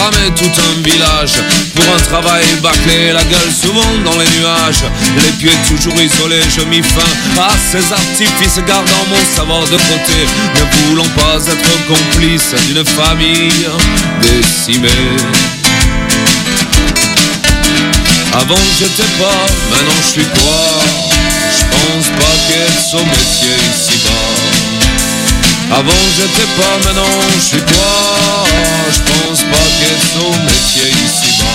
cramer tout un village. Pour un travail bâclé, la gueule souvent dans les nuages. Les pieds toujours isolés, je mis fin à ces artifices, gardant mon savoir de côté, ne voulant pas être complice d'une famille décimée. Avant j'étais pas, maintenant je suis quoi? Je pense pas qu'être au métier ici-bas. Avant j'étais pas, maintenant je suis quoi? Je pense pas qu'être au métier ici-bas.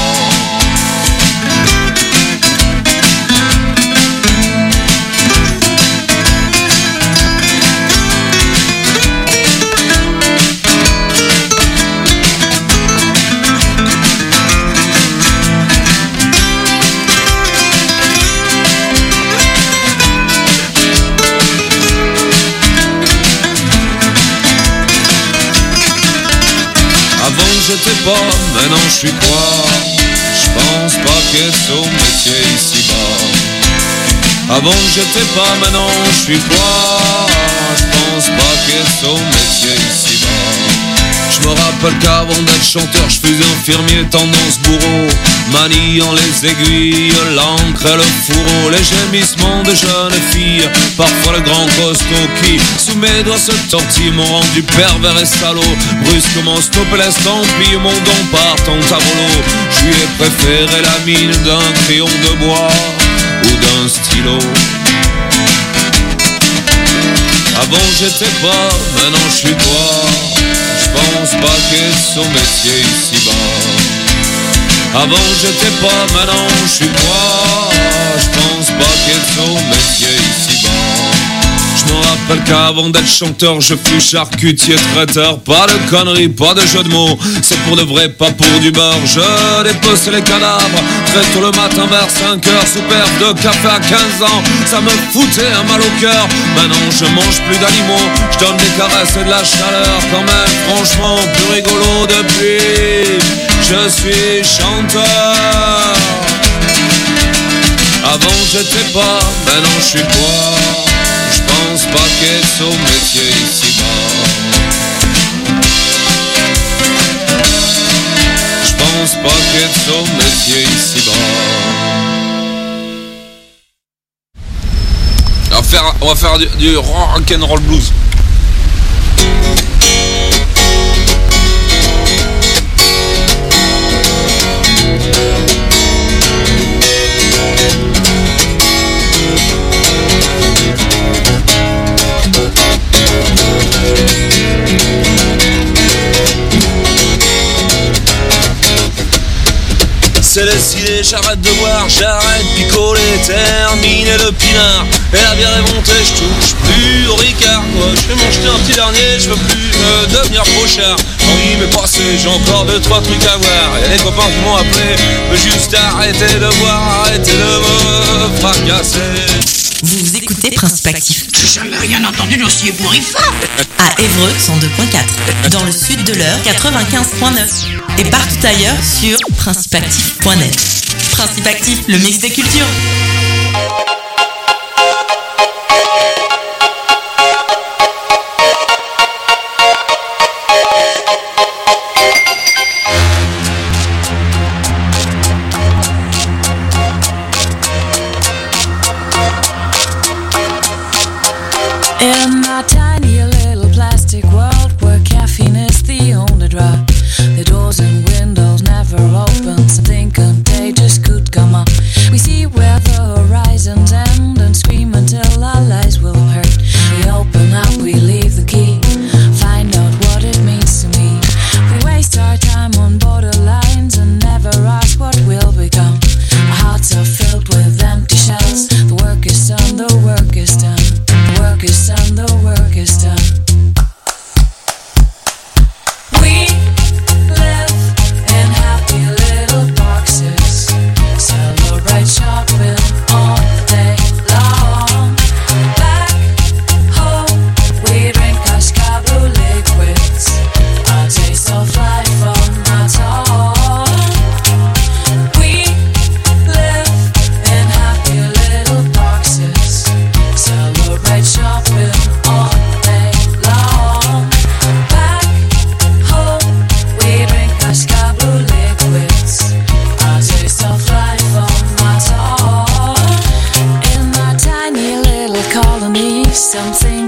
J'étais pas, maintenant je suis quoi? Je pense pas qu'être au métier ici-bas. Avant j'étais pas, maintenant je suis quoi? Je pense pas qu'être au métier ici-bas. Je me rappelle qu'avant d'être chanteur, je faisais infirmier, tendance bourreau, maniant les aiguilles, l'encre et le fourreau, les gémissements de jeunes filles, parfois le grand costaud qui, sous mes doigts se tortille, m'ont rendu pervers et salaud. Brusquement stoppé l'estampille, mon don partant à volo. Je lui ai préféré la mine d'un crayon de bois ou d'un stylo. Avant j'étais pas, maintenant je suis quoi? Je pense pas qu'être au métier ici-bas. Avant j'étais pas, maintenant je suis quoi? Je pense pas qu'être au métier ici-bas. Je me rappelle qu'avant d'être chanteur, je fus charcutier traiteur. Pas de conneries, pas de jeu de mots, c'est pour de vrai, pas pour du beurre. Je dépeçais les cadavres très tôt le matin vers 5 heures, sous perte de café à 15 ans. Ça me foutait un mal au cœur. Maintenant je mange plus d'animaux, je donne des caresses et de la chaleur. Quand même franchement plus rigolo depuis je suis chanteur. Avant j'étais pas, maintenant je suis quoi? Je pense pas qu'être au métier ici-bas. Je pense pas qu'être au métier ici-bas. On va faire du rock'n'roll blues. C'est décidé, j'arrête de boire, j'arrête de picoler, terminer le pinard. Et la bière est montée, je touche plus au Ricard. Moi je vais m'en jeter un petit dernier, je veux plus devenir fauchard. Oui mais passé, j'ai encore 2-3 trucs à voir. Y'a des copains qui m'ont appelé, veux juste arrêter de boire, arrêter de me fracasser. Vous écoutez Principe Actif. J'ai jamais rien entendu d'aussi ébouriffant. À Évreux 102.4, dans le sud de l'Eure 95.9 et partout ailleurs sur principeactif.net. Principe Actif, le mix des cultures. In my tiny little plastic world where caffeine is the only drug, the doors and windows never open, something contagious could come up. We see where the horizons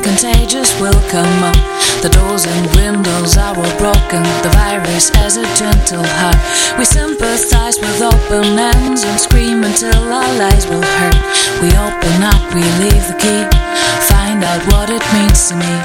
something contagious will come up. The doors and windows are all broken. The virus has a gentle heart. We sympathize with open hands and scream until our lives will hurt. We open up, we leave the key, find out what it means to me.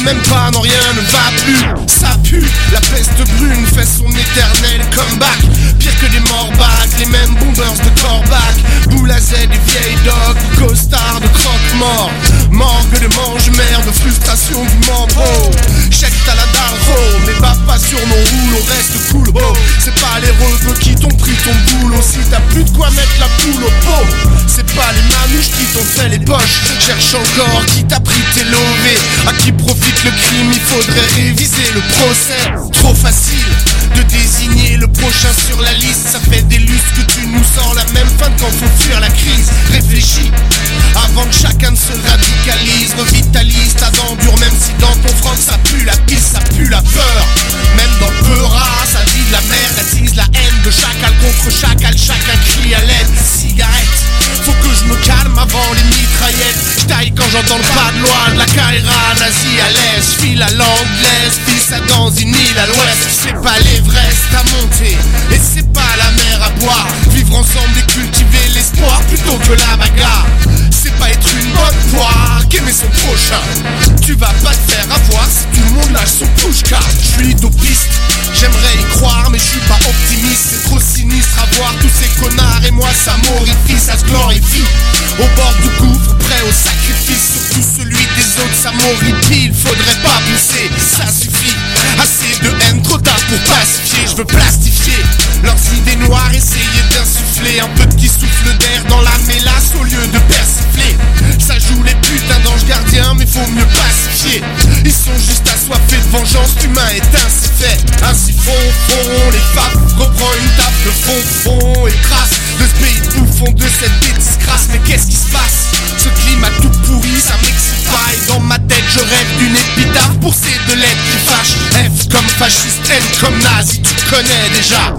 même pas, non rien ne va plus. Ça pue, la peste brune fait son éternel comeback. Pire que des morbacs, les mêmes bombers de Corbac. Boule à Z, des vieilles dogs, costards de croque-mort. Morgue de mange-merde, frustration du membre. Oh, chèque t'as la dalle, oh, mais bats pas sur mon rouleau, reste cool, oh. C'est pas les rebeux qui t'ont pris ton boulot. Si t'as plus de quoi mettre la poule au pot, c'est pas les manouches qui t'ont fait les poches. Cherche encore qui t'a pris tes lovés. À qui profite le crime, il faudrait réviser le procès. Trop facile de désigner le prochain sur la liste. Ça fait des lustres que tu nous sors la même fin quand faut fuir la crise. Réfléchis avant que chacun ne se radicalise. Revitalise ta dent dure, même si dans ton froc ça pue la pisse, ça pue la peur. Même dans le peurat, ça dit de la merde, attise la haine de chacal contre chacal. Chacun crie à l'aide, cigarette. Faut que je me calme avant les mitraillettes. J'taille quand j'entends le pas de loi de la Kaira, nazi à l'aise, file à l'anglaise, fils à dans une île à l'ouest. C'est pas l'Everest à monter, et c'est pas la mer à boire. Vivre ensemble et cultiver l'espoir plutôt que la bagarre. C'est pas être une bonne poire qu'aimer son prochain. Tu vas pas te faire avoir si tout le monde lâche son pushka. Je suis utopiste, j'aimerais y croire mais je suis pas optimiste. C'est trop sinistre à voir tous ces connards et moi ça m'horrifie, ça se glorifie. Au bord du gouffre, prêt au sacrifice. Surtout celui des autres, ça m'horripile. Faudrait pas pousser, ça suffit. Assez de haine, trop tard pour pacifier. Je veux plastifier leurs idées noires, essayer d'insuffler un petit souffle d'air dans la mélasse au lieu de persifler. Ça joue les putains d'anges gardiens, mais faut mieux pacifier. Ils sont juste assoiffés de vengeance, l'humain est ainsi fait. Ainsi font les papes, reprend une table de fond et trace de ce pays de bouffon, de cette bêtise crasse. Mais qu'est-ce qui se passe? Ce climat tout pourri, ça m'excite pas. Et dans ma tête je rêve d'une épitaphe pour ces deux lettres qui fâchent. F comme fasciste, N comme nazi, tu connais déjà.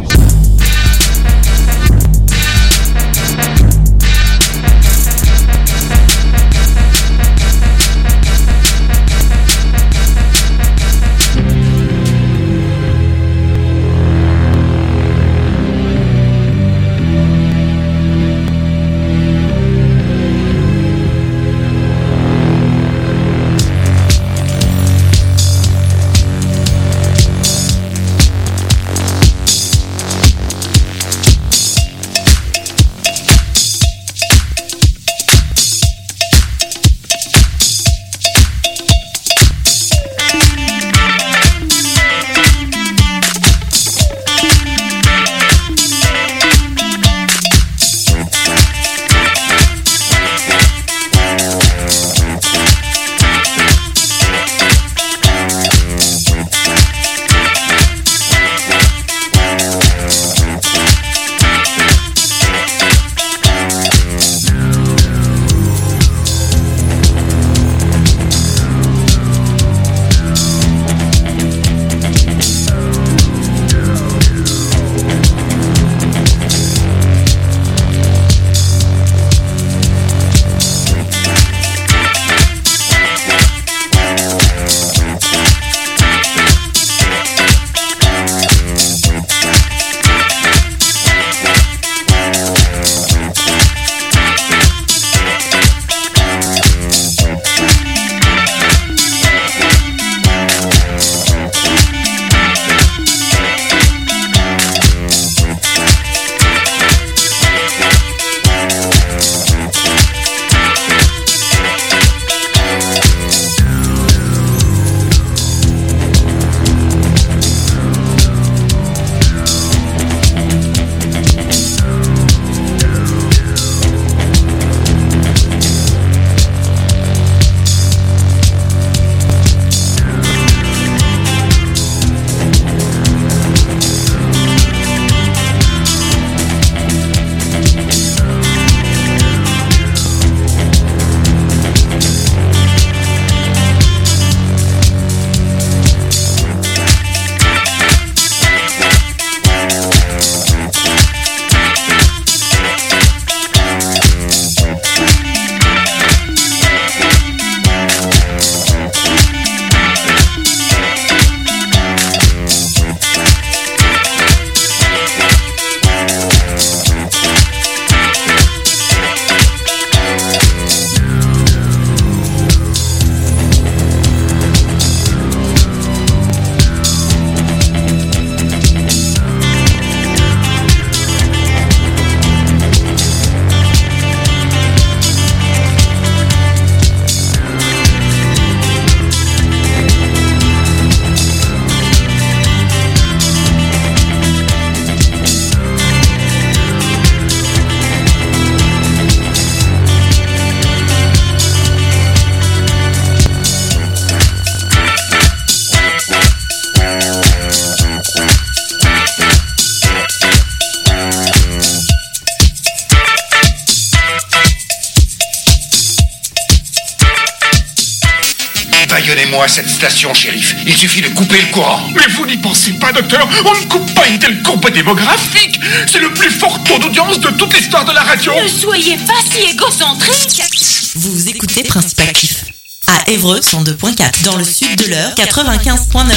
Baïonnez-moi cette station, shérif. Il suffit de couper le courant. Mais vous n'y pensez pas, docteur. On ne coupe pas une telle courbe démographique. C'est le plus fort taux d'audience de toute l'histoire de la radio. Ne soyez pas si égocentrique. Vous écoutez Principe Actif. À Évreux, 102.4. Dans le sud de l'Eure, 95.9.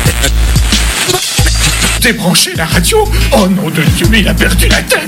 Débrancher la radio? Oh nom de Dieu, mais il a perdu la tête.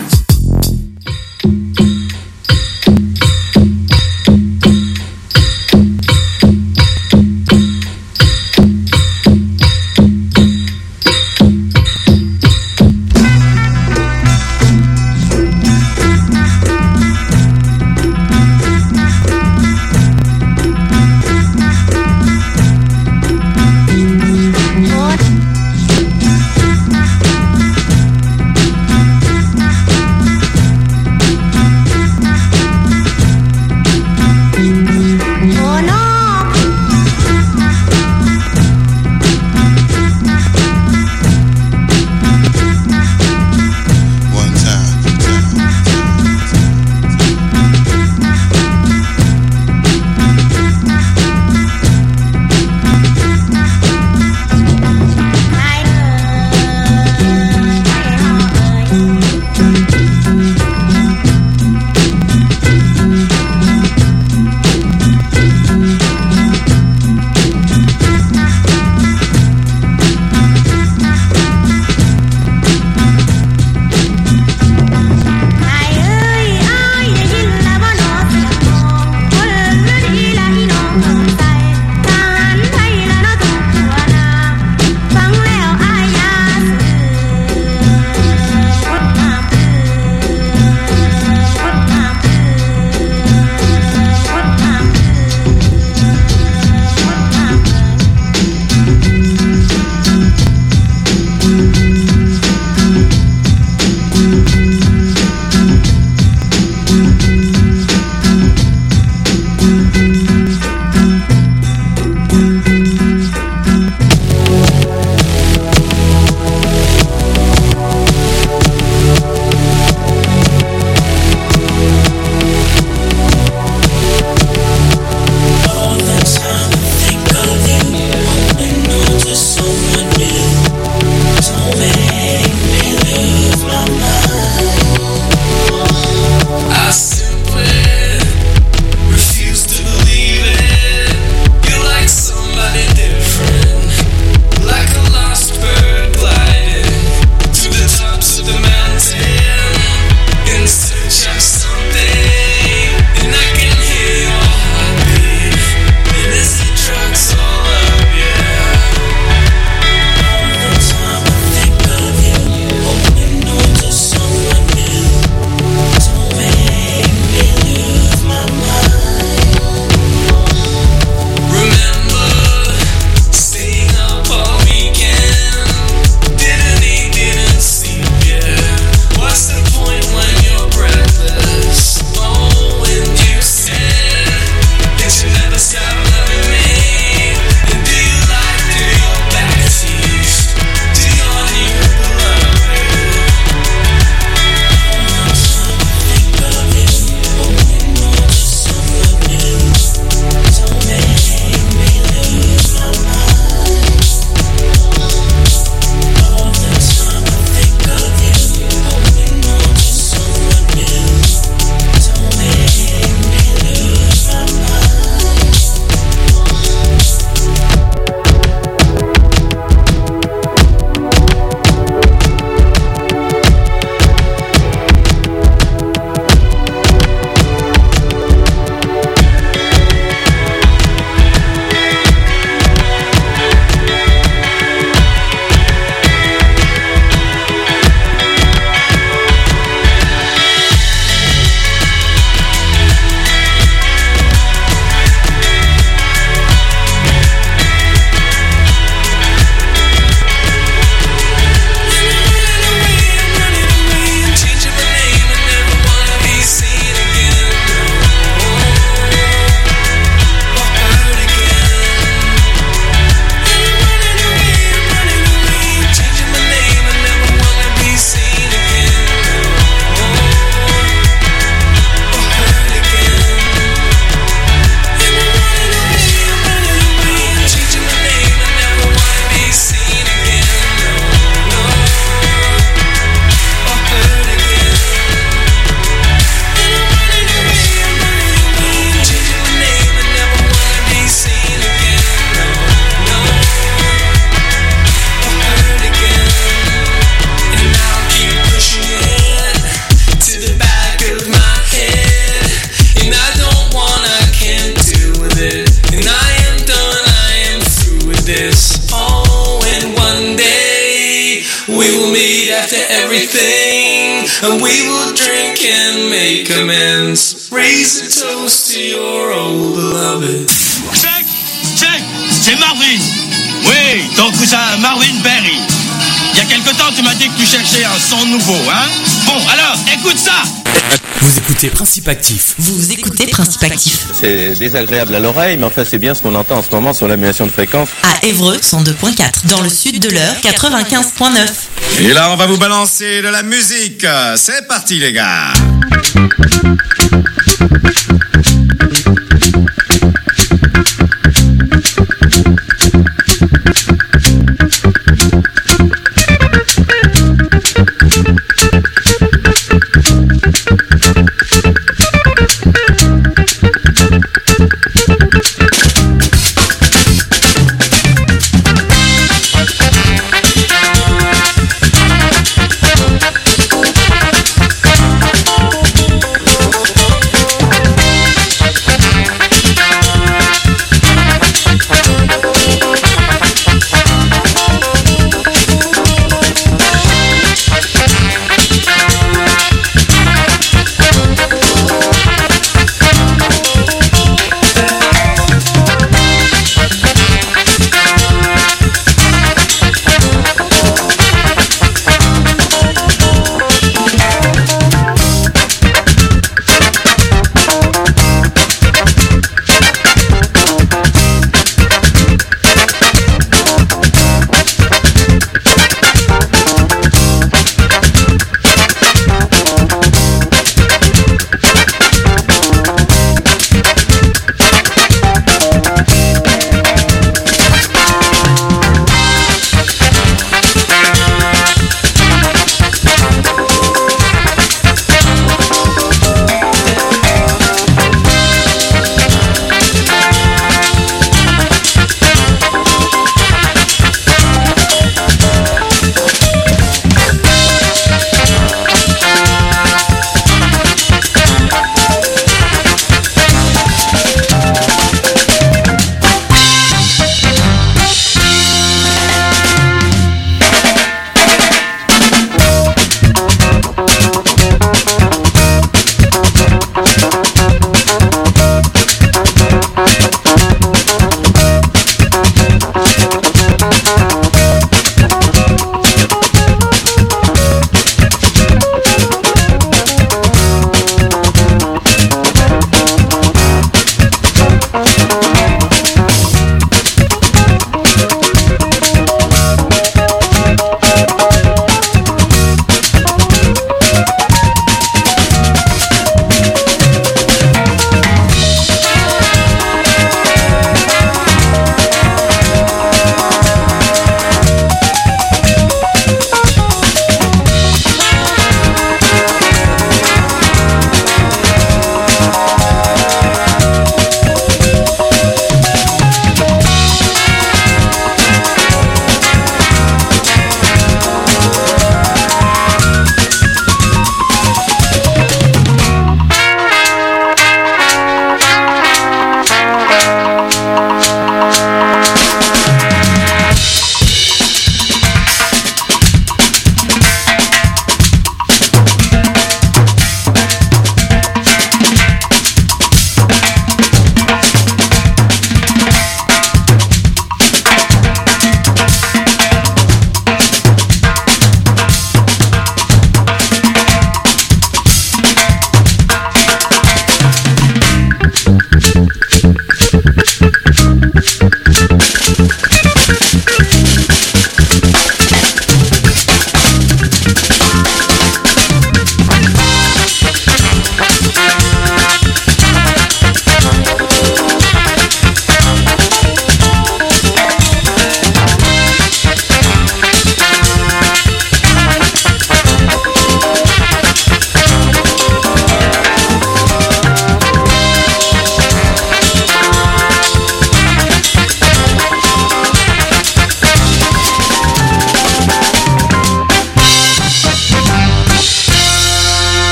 and we will drink and make amends. Raise a toast to your old beloved. Check, c'est Marvin. Oui, donc ça, Marvin Berry. Il y a quelque temps, tu m'as dit que tu cherchais un son nouveau, hein? Bon, alors, écoute ça. Vous écoutez Principe Actif. Vous écoutez Principe Actif. C'est désagréable à l'oreille, mais enfin c'est bien ce qu'on entend en ce moment sur l'annulation de fréquence. À Évreux, 102.4. Dans le sud de l'Eure, 95.9. Et là, on va vous balancer de la musique. C'est parti, les gars.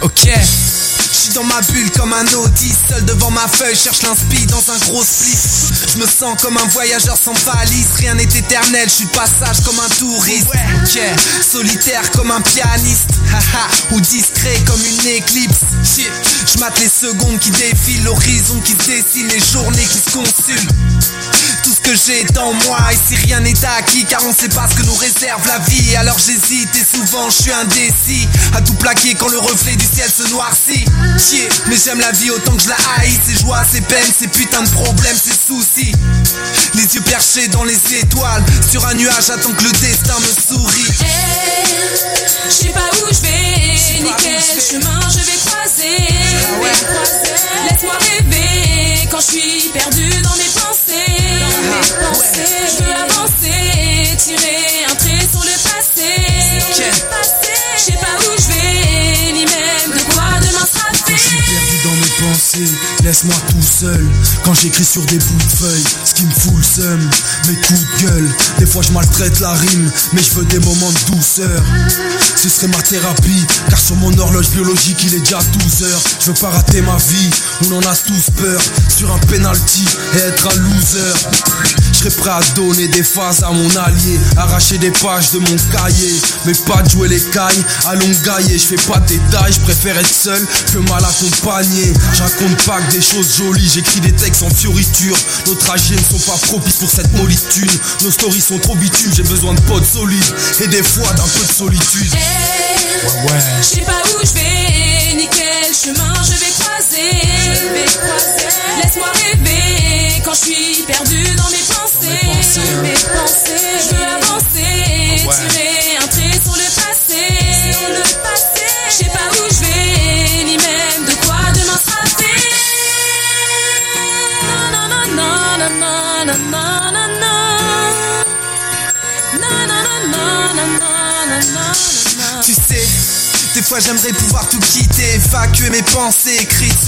Ok. J'suis dans ma bulle comme un autiste, seul devant ma feuille, cherche l'inspi dans un gros split. Je me sens comme un voyageur sans valise, rien n'est éternel, je suis de passage comme un touriste. Ok, solitaire comme un pianiste, haha, ou discret comme une éclipse. Shit, je mate les secondes qui défilent, l'horizon qui se dessine, les journées qui se consument. Tout ce que j'ai est en moi, ici rien n'est acquis, car on sait pas ce que nous réserve la vie. Alors j'hésite et souvent je suis indécis, à tout plaquer quand le reflet du ciel se noircit. Yeah, mais j'aime la vie autant que je la haïs, ses joies, ses peines, ses putains de problèmes, ses soucis. Les yeux perchés dans les étoiles, sur un nuage, j'attends que le destin me sourie. Je sais pas où je vais, ni quel chemin je vais croiser. Laisse-moi rêver quand je suis perdu dans mes pensées. Je veux avancer, tirer un trait sur le passé. Je sais pas où je vais, ni même de quoi demain sera fait. Quand je suis perdu dans mes pensées, laisse-moi tout seul. Quand j'écris sur des bouts de feuilles, ce qui me fout le seum, mes coups de gueule. Des fois je maltraite la rime, mais je veux des moments de douceur. Ce serait ma thérapie, car sur mon horloge biologique il est déjà 12h. Je veux pas rater ma vie, on en a tous peur. Sur un penalty et être un loser. Je serais prêt à donner des phases à mon allié, arracher des pages de mon cahier, mais pas de jouer les cailles à longailler. Je fais pas de détails, je préfère être seul que mal accompagné. Je raconte pas que des choses jolies, j'écris des textes en fioriture. Nos trajets ne sont pas propices pour cette mollitude. Nos stories sont trop bitumes, j'ai besoin de potes solides et des fois d'un peu de solitude. Je sais pas où je vais, ni quel chemin je vais croiser. Laisse-moi rêver quand je suis perdu dans mes pensées. Je veux avancer, tirer un trait sur le passé. Je sais pas où je vais, ni même de quoi demain sera fait. Non, non, non, non, non, non, non, non, non. Non, non, non, non, non, non, non, non. Tu sais, des fois j'aimerais pouvoir tout quitter, évacuer mes pensées écrites